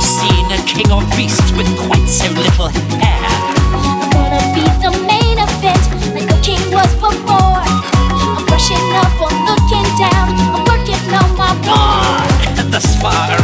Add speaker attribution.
Speaker 1: seen a king or beast with quite so little hair.
Speaker 2: I wanna be the main event, like a king was before. I'm brushing up or looking down, I'm working on my war.
Speaker 1: Thus far